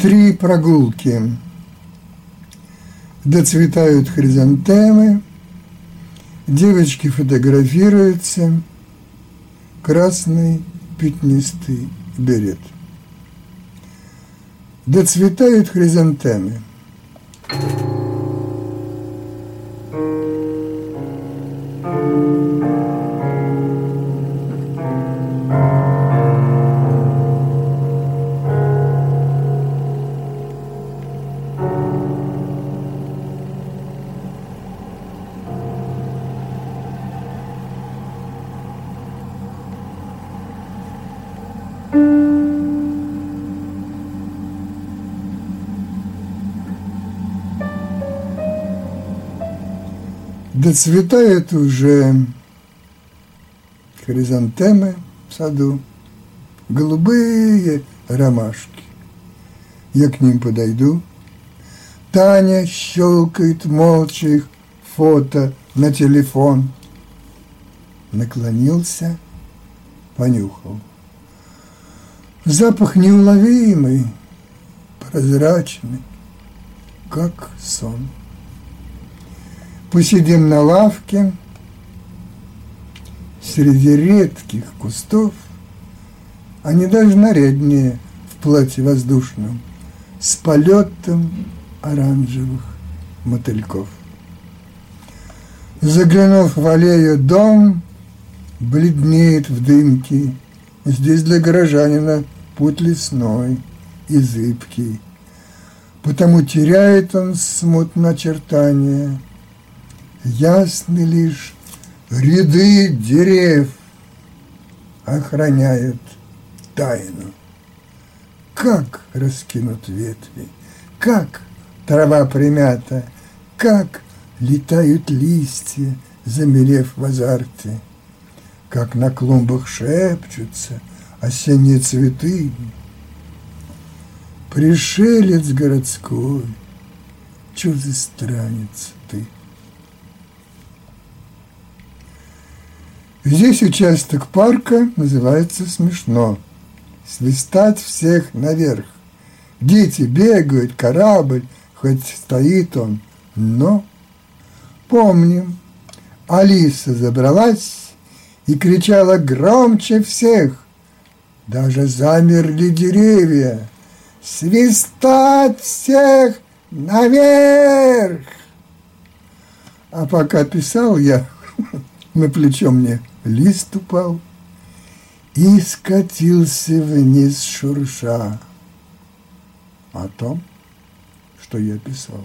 3 прогулки. Доцветают хризантемы, девочки фотографируются, красный пятнистый берет. Доцветают хризантемы. Доцветают уже хризантемы в саду, голубые ромашки. Я к ним подойду. Таня щелкает молча их фото на телефон. Наклонился, понюхал. Запах неуловимый, прозрачный, как сон. Посидим на лавке среди редких кустов, они даже наряднее в платье воздушном, с полетом оранжевых мотыльков. Заглянув в аллею, дом бледнеет в дымке. Здесь для горожанина путь лесной и зыбкий, потому теряет он смутно очертания. Ясны лишь ряды дерев охраняют тайну. Как раскинут ветви, как трава примята, как летают листья, замерев в азарте, как на клумбах шепчутся осенние цветы. Пришелец городской, чужестранец ты. Здесь участок парка называется смешно. Свистать всех наверх. Дети бегают, корабль, хоть стоит он, но помним, Алиса забралась и кричала громче всех. Даже замерли деревья. Свистать всех наверх! А пока писал я, на плечо мне лист упал и скатился вниз шурша о том, что я писал.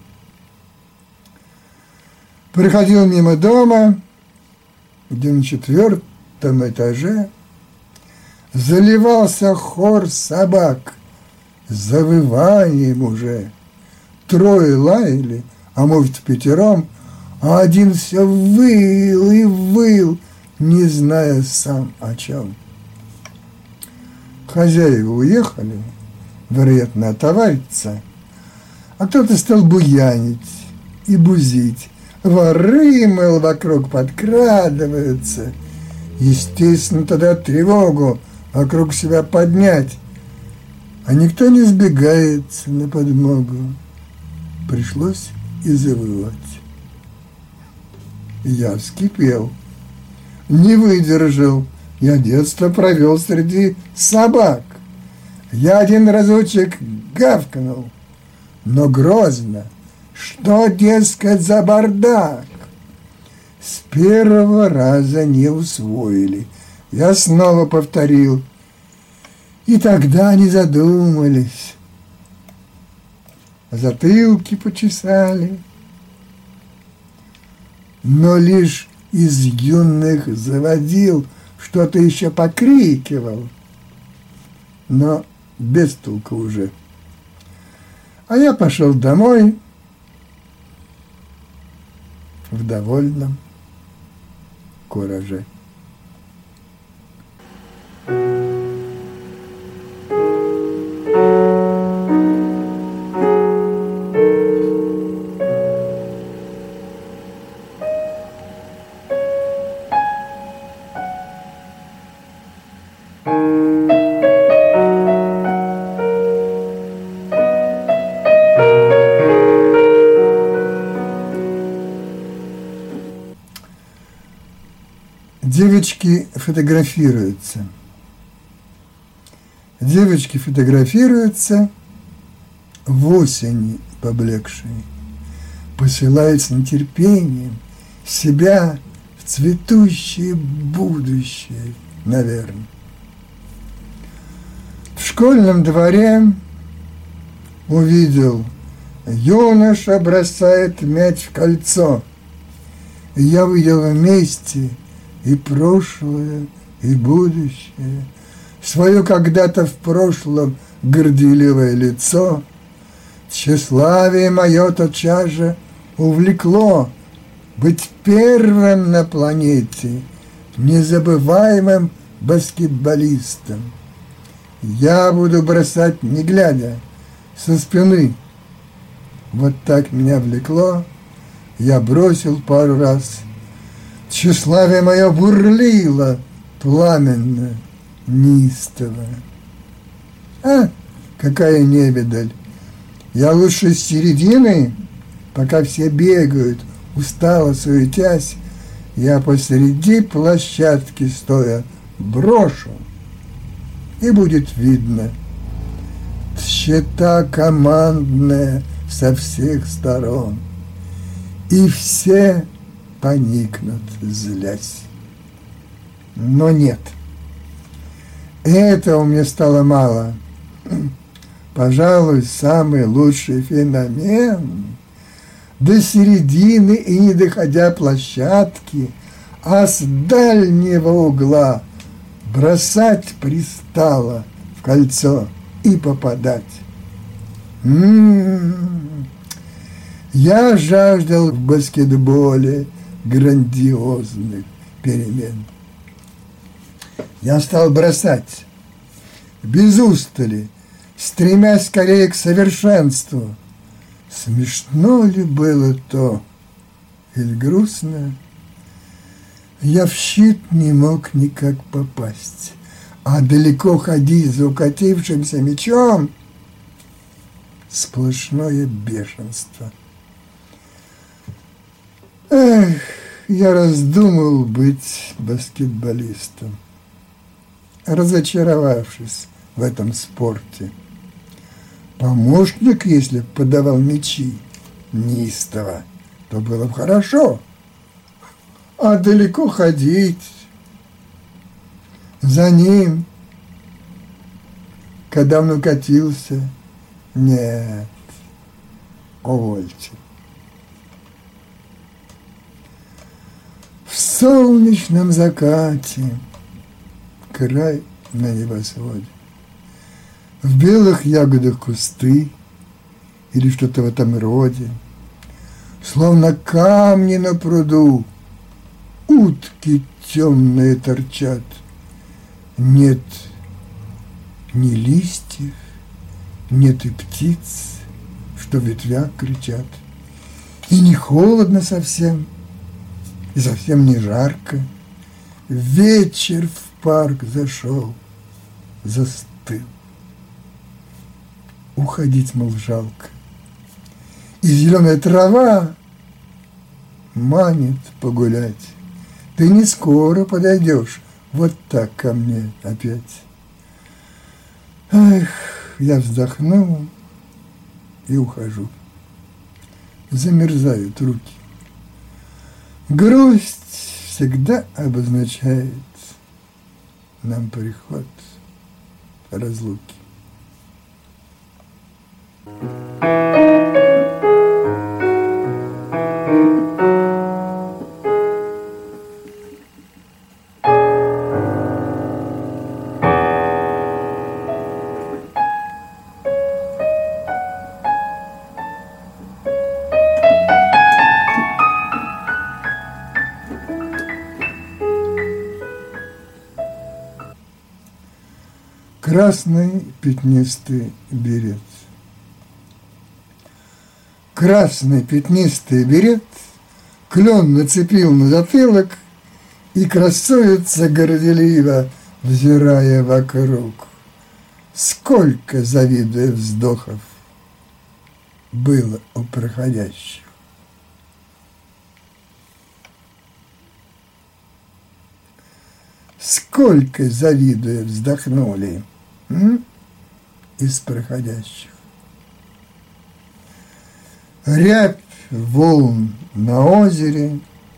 Проходил мимо дома, где на 4-м этаже заливался хор собак завыванием уже. 3 лаяли, а может 5, а один все выл и выл, не зная сам о чем. Хозяева уехали, вероятно, отовариться, а кто-то стал буянить и бузить. Воры, мол, вокруг подкрадываются. Естественно, тогда тревогу вокруг себя поднять, а никто не сбегается на подмогу. Пришлось и завывать. Я вскипел, не выдержал. Я детство провел среди собак. Я один разочек гавкнул, но грозно. Что, дескать, за бардак? С 1-го раза не усвоили. Я снова повторил. И тогда они задумались. Затылки почесали. Но лишь из юных заводил что-то еще покрикивал. Но без толку уже. А я пошел домой в довольном кураже. Девочки фотографируются. Девочки фотографируются в осени поблекшей, посылают с нетерпением себя в цветущее будущее, наверное. В школьном дворе увидел, юноша бросает мяч в кольцо. И я увидел вместе и прошлое, и будущее, свое когда-то в прошлом горделивое лицо. Тщеславие мое тотчас же увлекло быть первым на планете, незабываемым баскетболистом. Я буду бросать, не глядя, со спины. Вот так меня влекло, я бросил пару раз. Тщеславие мое бурлило пламенно, неистово. Какая невидаль! Я лучше с середины, пока все бегают, устало суетясь, я посреди площадки стоя брошу, и будет видно. Тщета командная со всех сторон, и все поникнут, злясь. Но нет, этого мне стало мало. Пожалуй, самый лучший феномен до середины и не доходя площадки, а с дальнего угла бросать пристало в кольцо и попадать. Я жаждал в баскетболе грандиозных перемен. Я стал бросать без устали, стремясь скорее к совершенству. Смешно ли было то или грустно? Я в щит не мог никак попасть, а далеко ходить за укатившимся мячом — сплошное бешенство. Я раздумал быть баскетболистом, разочаровавшись в этом спорте. Помощник, если б подавал мячи неистово, то было бы хорошо. А далеко ходить за ним, когда он укатился, нет, увольте. В солнечном закате край на небосводе, в белых ягодах кусты или что-то в этом роде, словно камни на пруду, утки темные торчат. Нет ни листьев, нет и птиц, что в ветвях кричат. И не холодно совсем, и совсем не жарко. Вечер в парк зашел, застыл. Уходить, мол, жалко. И зеленая трава манит погулять. Ты не скоро подойдешь вот так ко мне опять. Эх, я вздохнул и ухожу. Замерзают руки. Грусть всегда обозначает нам приход разлуки. Красный пятнистый берет. Красный пятнистый берет клен нацепил на затылок и красуется горделиво, взирая вокруг. Сколько, завидуя вздохов, было у проходящих. сколько, завидуя, вздохнули из проходящих. Рябь волн на озере,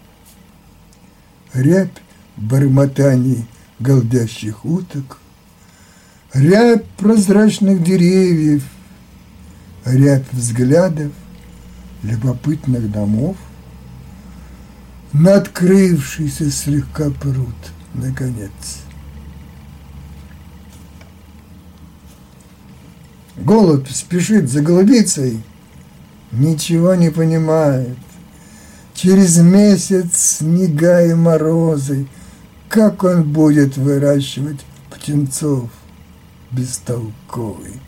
рябь бормотаний голдящих уток, рябь прозрачных деревьев, рябь взглядов любопытных домов, надкрывшийся слегка пруд, наконец. Голубь спешит за голубицей, ничего не понимает. Через месяц снега и морозы, как он будет выращивать птенцов бестолковый?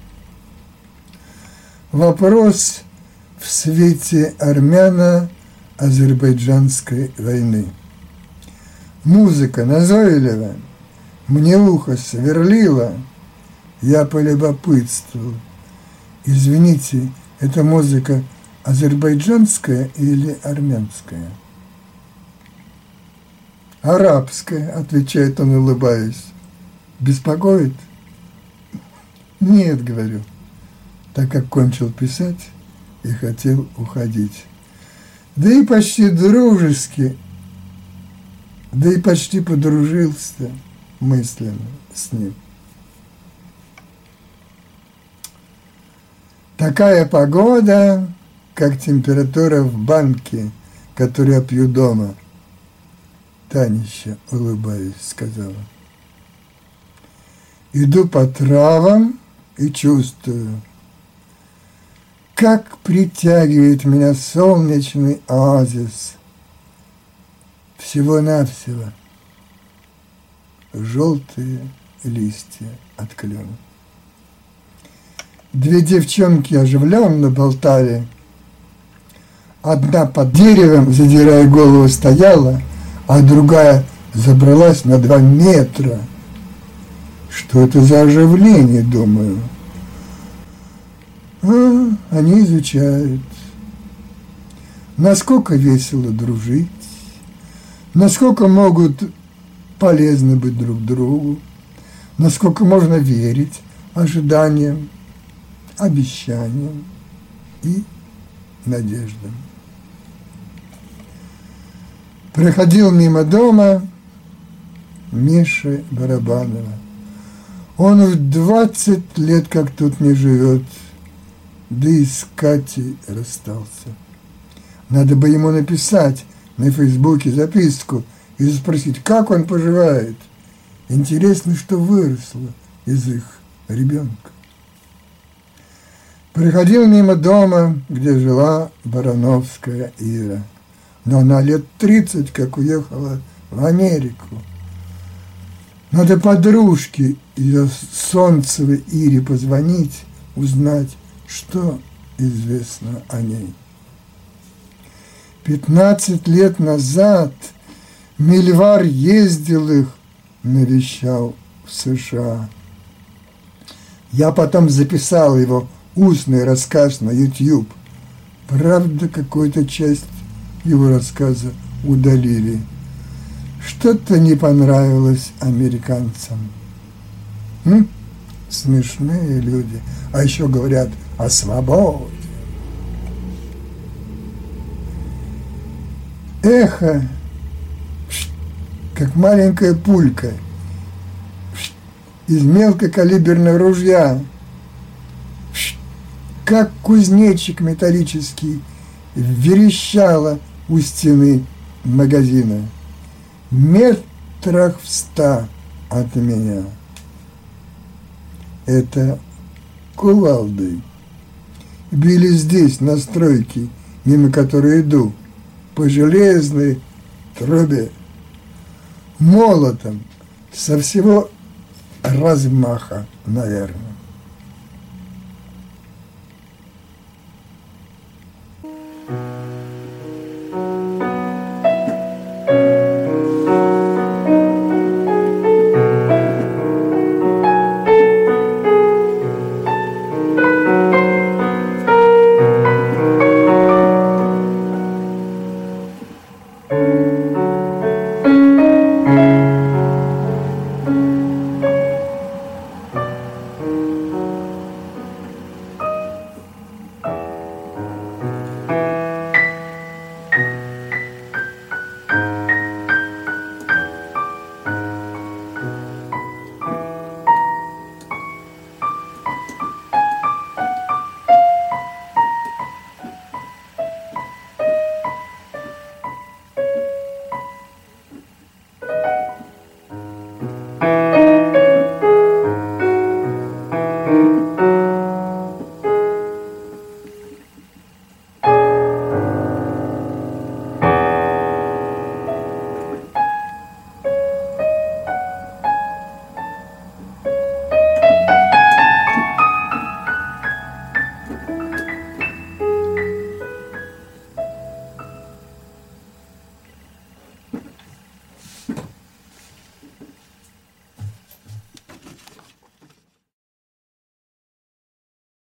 Вопрос в свете армяно-азербайджанской войны. Музыка назойлива, мне ухо сверлила, я полюбопытствовал. Извините, это музыка азербайджанская или армянская? Арабская, отвечает он, улыбаясь. Беспокоит? Нет, говорю, так как кончил писать и хотел уходить. Да и почти дружески, да и почти подружился мысленно с ним. Такая погода, как температура в банке, которую я пью дома. Танища, улыбаясь, сказала. Иду по травам и чувствую, как притягивает меня солнечный оазис. Всего-навсего желтые листья от клена. Две девчонки оживленно болтали. Одна под деревом, задирая голову, стояла, а другая забралась на 2 метра. Что это за оживление, думаю? Они изучают, насколько весело дружить, насколько могут полезны быть друг другу, насколько можно верить ожиданиям, обещаниям и надеждам. Проходил мимо дома Миши Барабанова. Он в 20 лет как тут не живет, да и с Катей расстался. Надо бы ему написать на Фейсбуке записку и спросить, как он поживает. Интересно, что выросло из их ребенка. Проходил мимо дома, где жила Барановская Ира. Но она лет 30, как уехала в Америку. Надо подружке ее Солнцевой Ире позвонить, узнать, что известно о ней. 15 лет назад Мильвар ездил их, навещал в США. Я потом записал его устный рассказ на YouTube. Правда, какую-то часть его рассказа удалили. Что-то не понравилось американцам. Смешные люди. А еще говорят о свободе. Эхо, как маленькая пулька из мелкокалиберного ружья, как кузнечик металлический, верещало у стены магазина. Метрах в 100 от меня. Это кувалдой. Били здесь, на стройке, мимо которой иду, по железной трубе, молотом, со всего размаха, наверное.